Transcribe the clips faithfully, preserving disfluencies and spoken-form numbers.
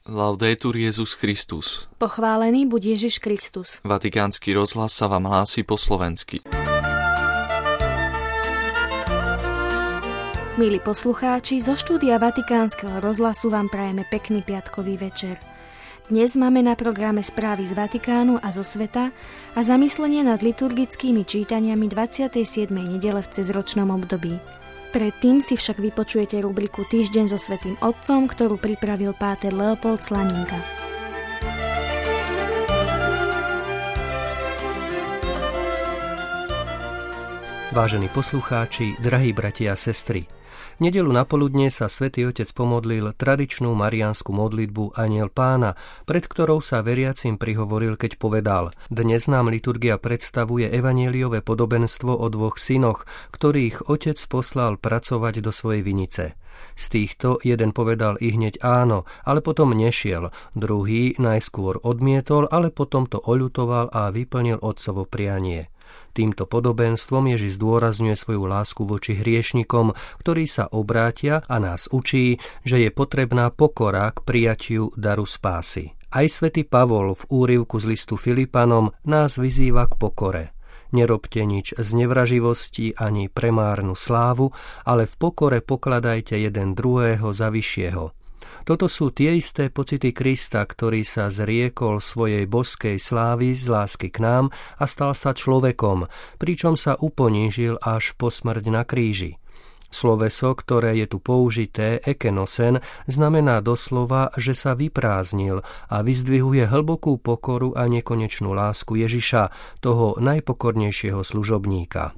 Laudetur Jesus Christus. Pochválený buď Ježiš Kristus. Vatikánsky rozhlas sa vám hlási po slovensky. Milí poslucháči, zo štúdia Vatikánskeho rozhlasu vám prajeme pekný piatkový večer. Dnes máme na programe správy z Vatikánu a zo sveta a zamyslenie nad liturgickými čítaniami dvadsiatej siedmej nedele v cezročnom období. Predtým si však vypočujete rubriku Týždeň so Svätým Otcom, ktorú pripravil páter Leopold Slaninka. Vážení poslucháči, drahí bratia a sestry, v nedeľu napoludne sa Svätý Otec pomodlil tradičnú mariánsku modlitbu Anjel Pána, pred ktorou sa veriacim prihovoril, keď povedal: Dnes nám liturgia predstavuje evanjeliové podobenstvo o dvoch synoch, ktorých otec poslal pracovať do svojej vinice. Z týchto jeden povedal ihneď áno, ale potom nešiel, druhý najskôr odmietol, ale potom to oľutoval a vyplnil otcovo prianie. Týmto podobenstvom Ježiš zdôrazňuje svoju lásku voči hriešnikom, ktorí sa obrátia, a nás učí, že je potrebná pokora k prijatiu daru spásy. Aj svätý Pavol v úryvku z listu Filipanom nás vyzýva k pokore. Nerobte nič z nevraživosti ani premárnu slávu, ale v pokore pokladajte jeden druhého za vyššieho. Toto sú tie isté pocity Krista, ktorý sa zriekol svojej božskej slávy z lásky k nám a stal sa človekom, pričom sa uponížil až po smrť na kríži. Sloveso, ktoré je tu použité, ekenosen, znamená doslova, že sa vyprázdnil a vyzdvihuje hlbokú pokoru a nekonečnú lásku Ježiša, toho najpokornejšieho služobníka.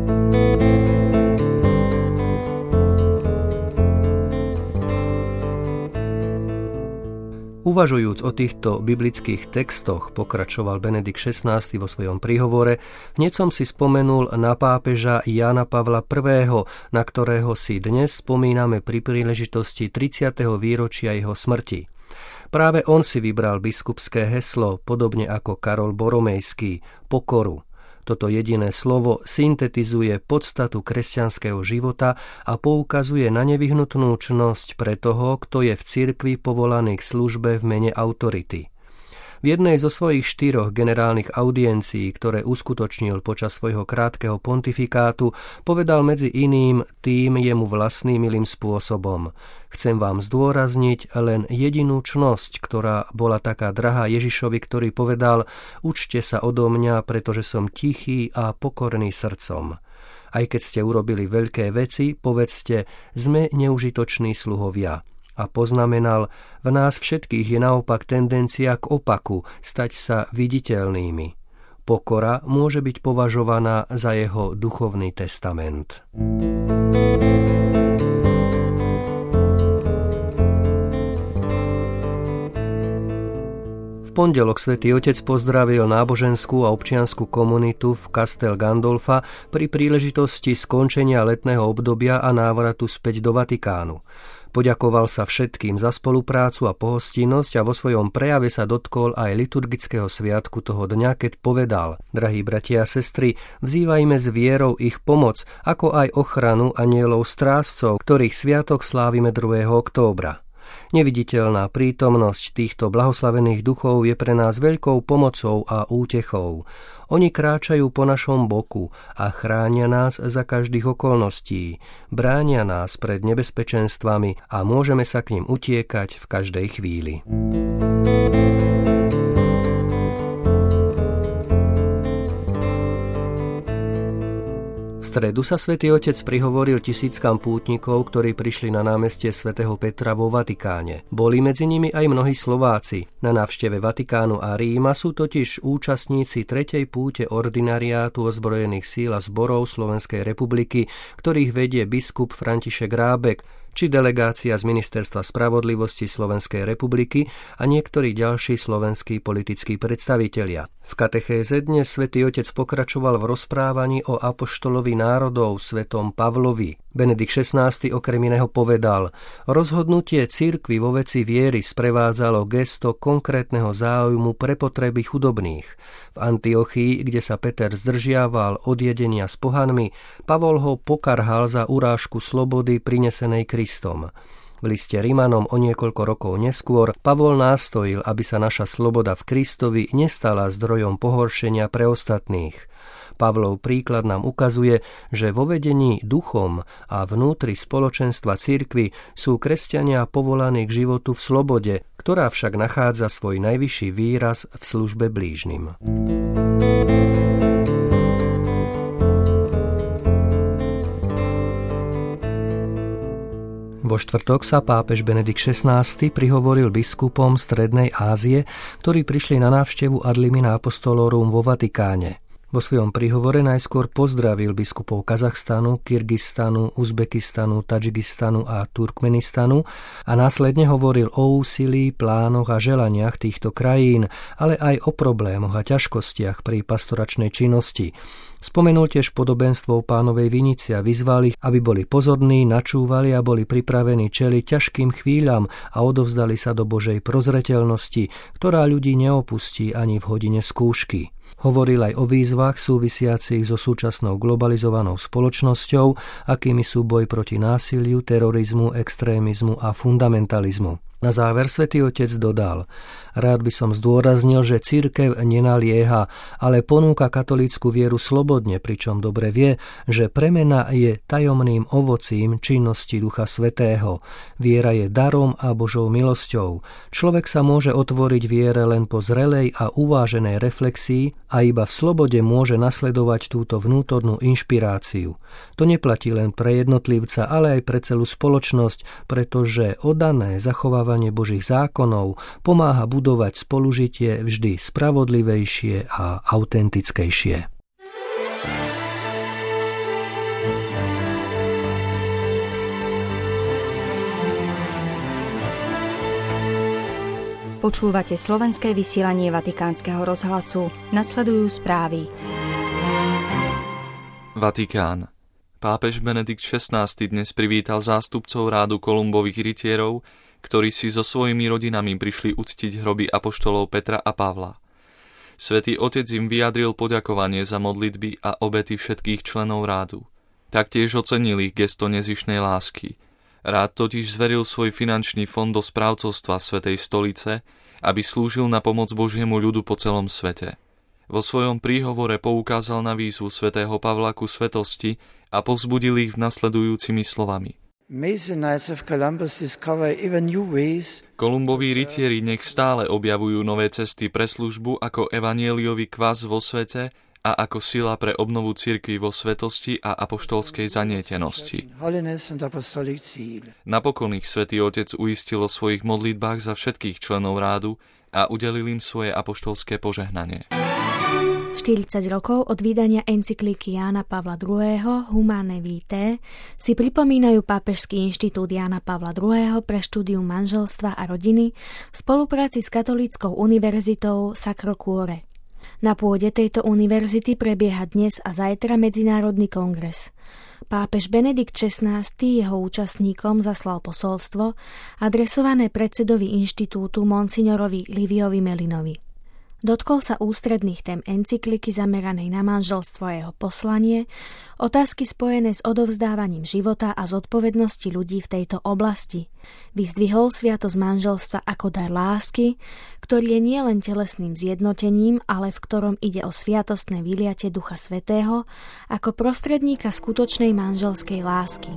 Uvažujúc o týchto biblických textoch, pokračoval Benedikt šestnásty vo svojom príhovore, hneď som si spomenul na pápeža Jána Pavla prvého., na ktorého si dnes spomíname pri príležitosti tridsiateho výročia jeho smrti. Práve on si vybral biskupské heslo, podobne ako Karol Boromejský, pokoru. Toto jediné slovo syntetizuje podstatu kresťanského života a poukazuje na nevyhnutnú čnosť pre toho, kto je v cirkvi povolaný k službe v mene autority. V jednej zo svojich štyroch generálnych audiencií, ktoré uskutočnil počas svojho krátkeho pontifikátu, povedal medzi iným tým jemu vlastným milým spôsobom: Chcem vám zdôrazniť len jedinú čnosť, ktorá bola taká drahá Ježišovi, ktorý povedal: Učte sa odo mňa, pretože som tichý a pokorný srdcom. Aj keď ste urobili veľké veci, povedzte: Sme neužitoční sluhovia. A poznamenal: v nás všetkých je naopak tendencia k opaku, stať sa viditeľnými. Pokora môže byť považovaná za jeho duchovný testament. V pondelok Svätý Otec pozdravil náboženskú a občiansku komunitu v Castel Gandolfa pri príležitosti skončenia letného obdobia a návratu späť do Vatikánu. Poďakoval sa všetkým za spoluprácu a pohostinnosť a vo svojom prejave sa dotkol aj liturgického sviatku toho dňa, keď povedal: Drahí bratia a sestry, vzývajme s vierou ich pomoc, ako aj ochranu anjelov strážcov, ktorých sviatok slávime druhého októbra. Neviditeľná prítomnosť týchto blahoslavených duchov je pre nás veľkou pomocou a útechou. Oni kráčajú po našom boku a chránia nás za každých okolností, bránia nás pred nebezpečenstvami a môžeme sa k nim utiekať v každej chvíli. V stredu sa Svätý Otec prihovoril tisíckam pútnikov, ktorí prišli na námestie svätého Petra vo Vatikáne. Boli medzi nimi aj mnohí Slováci. Na návšteve Vatikánu a Ríma sú totiž účastníci tretej púte ordinariátu ozbrojených síl a zborov Slovenskej republiky, ktorých vedie biskup František Rábek, či delegácia z Ministerstva spravodlivosti Slovenskej republiky a niektorí ďalší slovenskí politickí predstavitelia. V katechéze dnes Svätý Otec pokračoval v rozprávaní o apoštolovi národov svetom Pavlovi. Benedikt šestnásty okrem iného povedal: rozhodnutie cirkvi vo veci viery sprevádzalo gesto konkrétneho záujmu pre potreby chudobných. V Antiochii, kde sa Peter zdržiaval od jedenia s pohanmi, Pavol ho pokarhal za urážku slobody prinesenej Kristom. V liste Rimanom o niekoľko rokov neskôr Pavol nástojil, aby sa naša sloboda v Kristovi nestala zdrojom pohoršenia pre ostatných. Pavlov príklad nám ukazuje, že vo vedení duchom a vnútri spoločenstva cirkvi sú kresťania povolaní k životu v slobode, ktorá však nachádza svoj najvyšší výraz v službe blížnym. Vo štvrtok sa pápež Benedikt šestnásty prihovoril biskupom Strednej Ázie, ktorí prišli na návštevu Ad limina apostolorum vo Vatikáne. Vo svojom príhovore najskôr pozdravil biskupov Kazachstanu, Kyrgyzstanu, Uzbekistanu, Tadžikistanu a Turkmenistanu a následne hovoril o úsilí, plánoch a želaniach týchto krajín, ale aj o problémoch a ťažkostiach pri pastoračnej činnosti. Spomenul tiež podobenstvo Pánovej vinici a vyzval ich, aby boli pozorní, načúvali a boli pripravení čeliť ťažkým chvíľam a odovzdali sa do Božej prozreteľnosti, ktorá ľudí neopustí ani v hodine skúšky. Hovoril aj o výzvach súvisiacich so súčasnou globalizovanou spoločnosťou, akými sú boj proti násiliu, terorizmu, extrémizmu a fundamentalizmu. Na záver Svätý Otec dodal: rád by som zdôraznil, že cirkev nenalieha, ale ponúka katolícku vieru slobodne, pričom dobre vie, že premena je tajomným ovocím činnosti Ducha Svätého. Viera je darom a Božou milosťou. Človek sa môže otvoriť viere len po zrelej a uváženej reflexii a iba v slobode môže nasledovať túto vnútornú inšpiráciu. To neplatí len pre jednotlivca, ale aj pre celú spoločnosť, pretože oddané zachovávanie Božích zákonov pomáha budovať spolužitie vždy spravodlivejšie a autentickejšie. Počúvate slovenské vysielanie Vatikánskeho rozhlasu. Nasledujú správy. Vatikán. Pápež Benedikt šestnásty dnes privítal zástupcov rádu Kolumbových rytierov, ktorí si so svojimi rodinami prišli uctiť hroby apoštolov Petra a Pavla. Svätý Otec im vyjadril poďakovanie za modlitby a obety všetkých členov rádu. Taktiež ocenil ich gesto nezištnej lásky. Rád totiž zveril svoj finančný fond do správcovstva Svätej stolice, aby slúžil na pomoc Božiemu ľudu po celom svete. Vo svojom príhovore poukázal na výzvu svätého Pavla ku svetosti a povzbudil ich nasledujúcimi slovami. Kolumboví rytieri nech stále objavujú nové cesty pre službu ako evanjeliový kvas vo svete a ako sila pre obnovu cirkvi vo svetosti a apoštolskej zanietenosti. Napokon ich Svätý Otec uistil o svojich modlitbách za všetkých členov rádu a udelil im svoje apoštolské požehnanie. štyridsať rokov od vydania encyklíky Jána Pavla druhého. Humane Vitae si pripomínajú Pápežský inštitút Jána Pavla druhého. pre štúdium manželstva a rodiny v spolupráci s Katolíckou univerzitou Sacro Cuore. Na pôde tejto univerzity prebieha dnes a zajtra medzinárodný kongres. Pápež Benedikt šestnásty jeho účastníkom zaslal posolstvo adresované predsedovi inštitútu monsignorovi Liviovi Melinovi. Dotkol sa ústredných tém encykliky zameranej na manželstvo a jeho poslanie, otázky spojené s odovzdávaním života a zodpovednosti ľudí v tejto oblasti. Vyzdvihol sviatosť manželstva ako dar lásky, ktorý je nielen telesným zjednotením, ale v ktorom ide o sviatostné vyliatie Ducha Svätého ako prostredníka skutočnej manželskej lásky.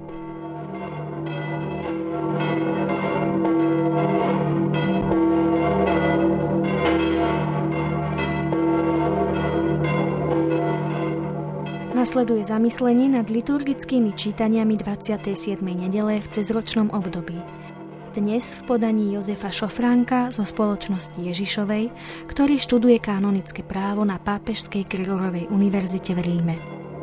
Nasleduje zamyslenie nad liturgickými čítaniami dvadsiatej siedmej nedele v cezročnom období. Dnes v podaní Jozefa Šofránka zo Spoločnosti Ježišovej, ktorý študuje kanonické právo na Pápežskej Grigorovej univerzite v Ríme.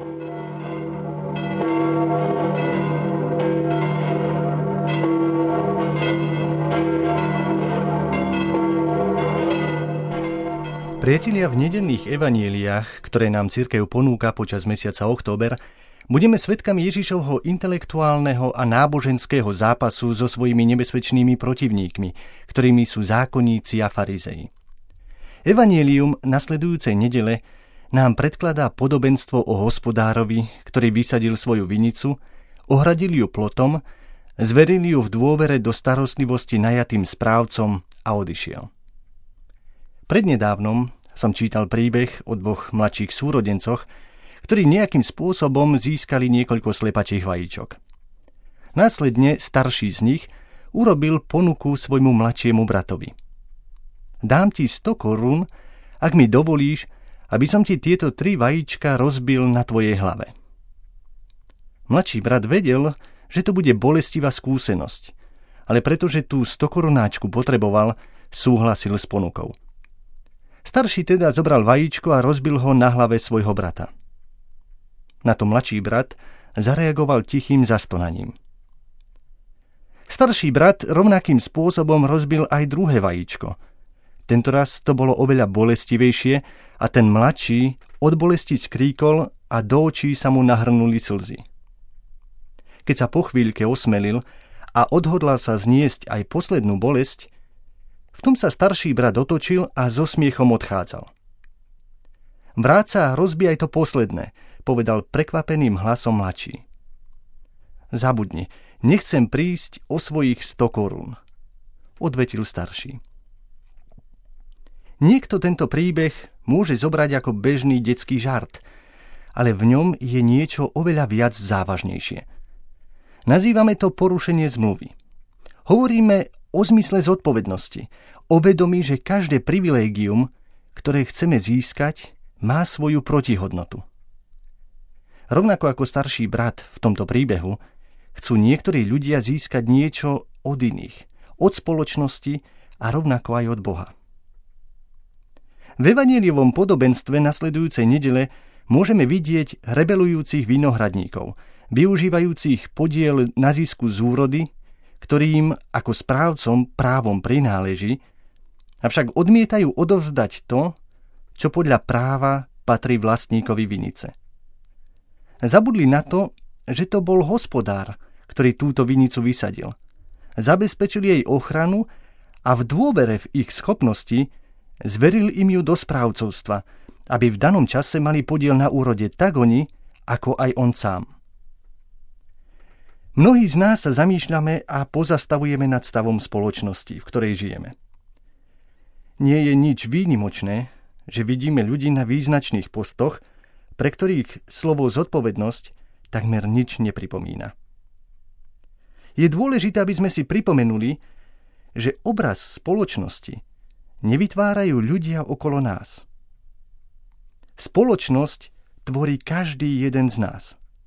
Priatelia, v nedeľných evanjeliách, ktoré nám cirkev ponúka počas mesiaca október, budeme svedkami Ježišovho intelektuálneho a náboženského zápasu so svojimi nebezpečnými protivníkmi, ktorými sú zákonníci a farizei. Evanjelium nasledujúcej nedele nám predkladá podobenstvo o hospodárovi, ktorý vysadil svoju vinicu, ohradil ju plotom, Zveril ju v dôvere do starostlivosti najatým správcom a odišiel. Prednedávnom som čítal príbeh o dvoch mladších súrodencoch, ktorí nejakým spôsobom získali niekoľko slepačích vajíčok. Následne starší z nich urobil ponuku svojmu mladšiemu bratovi. Dám ti sto korún, ak mi dovolíš, aby som ti tieto tri vajíčka rozbil na tvojej hlave. Mladší brat vedel, že to bude bolestivá skúsenosť, ale pretože tú stokorunáčku potreboval, súhlasil s ponukou. Starší teda zobral vajíčko a rozbil ho na hlave svojho brata. Na to mladší brat zareagoval tichým zastonaním. Starší brat rovnakým spôsobom rozbil aj druhé vajíčko. Tentoraz to bolo oveľa bolestivejšie a ten mladší od bolesti skríkol a do očí sa mu nahrnuli slzy. Keď sa po chvíľke osmelil a odhodlal sa zniesť aj poslednú bolesť, v tom sa starší brat otočil a so smiechom odchádzal. Vráť sa a rozbij aj to posledné, povedal prekvapeným hlasom mladší. Zabudni, nechcem prísť o svojich sto korún, odvetil starší. Niekto tento príbeh môže zobrať ako bežný detský žart, ale v ňom je niečo oveľa viac závažnejšie. Nazývame to porušenie zmluvy. Hovoríme o zmysle zodpovednosti, o vedomí, že každé privilégium, ktoré chceme získať, má svoju protihodnotu. Rovnako ako starší brat v tomto príbehu, chcú niektorí ľudia získať niečo od iných, od spoločnosti a rovnako aj od Boha. V evanjeliovom podobenstve nasledujúcej nedele môžeme vidieť rebelujúcich vinohradníkov, využívajúcich podiel na zisku z úrody, ktorým ako správcom právom prináleží, avšak odmietajú odovzdať to, čo podľa práva patrí vlastníkovi vinice. Zabudli na to, že to bol hospodár, ktorý túto vinicu vysadil. Zabezpečili jej ochranu a v dôvere v ich schopnosti zveril im ju do správcovstva, aby v danom čase mali podiel na úrode tak oni, ako aj on sám. Mnohí z nás sa zamýšľame a pozastavujeme nad stavom spoločnosti, v ktorej žijeme. Nie je nič výnimočné, že vidíme ľudí na význačných postoch, pre ktorých slovo zodpovednosť takmer nič nepripomína. Je dôležité, aby sme si pripomenuli, že obraz spoločnosti nevytvárajú ľudia okolo nás. Spoločnosť tvorí každý jeden z nás.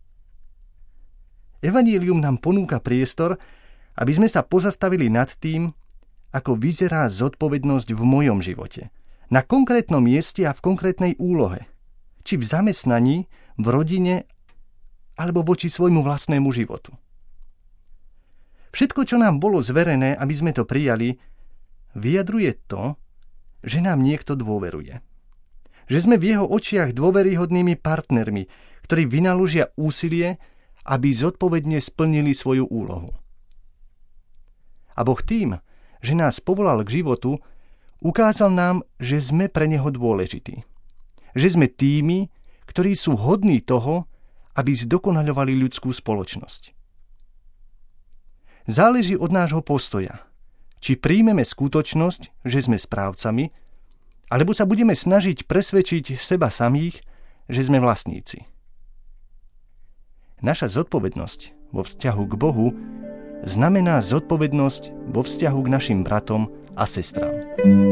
Evanjelium nám ponúka priestor, aby sme sa pozastavili nad tým, ako vyzerá zodpovednosť v mojom živote, na konkrétnom mieste a v konkrétnej úlohe, či v zamestnaní, v rodine, alebo voči svojmu vlastnému životu. Všetko, čo nám bolo zverené, aby sme to prijali, vyjadruje to, že nám niekto dôveruje. Že sme v jeho očiach dôveryhodnými partnermi, ktorí vynaložia úsilie, aby zodpovedne splnili svoju úlohu. A Boh tým, že nás povolal k životu, ukázal nám, že sme pre neho dôležití. Že sme tými, ktorí sú hodní toho, aby zdokonaľovali ľudskú spoločnosť. Záleží od nášho postoja, či príjmeme skutočnosť, že sme správcami, alebo sa budeme snažiť presvedčiť seba samých, že sme vlastníci. Naša zodpovednosť vo vzťahu k Bohu znamená zodpovednosť vo vzťahu k našim bratom a sestrám.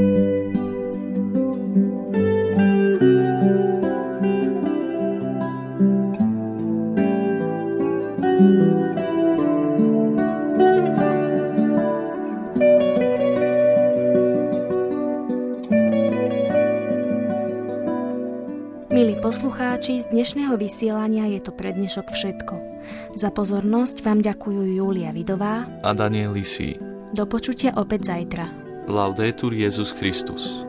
Milí poslucháči, z dnešného vysielania je to pre dnešok všetko. Za pozornosť vám ďakujú Júlia Vidová a Daniel Lisý. Do počutia opäť zajtra. Laudetur Jesus Christus.